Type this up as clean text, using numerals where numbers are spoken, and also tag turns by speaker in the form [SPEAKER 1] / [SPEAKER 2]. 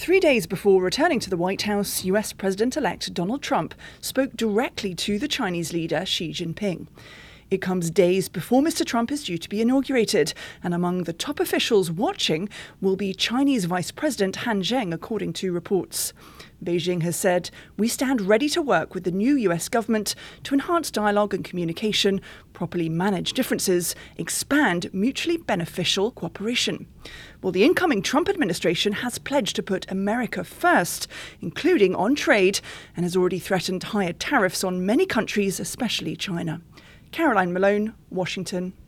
[SPEAKER 1] 3 days before returning to the White House, US President-elect Donald Trump spoke directly to the Chinese leader Xi Jinping. It comes days before Mr. Trump is due to be inaugurated, and among the top officials watching will be Chinese Vice President Han Zheng, according to reports. Beijing has said, "We stand ready to work with the new US government to enhance dialogue and communication, properly manage differences, expand mutually beneficial cooperation." Well, the incoming Trump administration has pledged to put America first, including on trade, and has already threatened higher tariffs on many countries, especially China. Caroline Malone, Washington.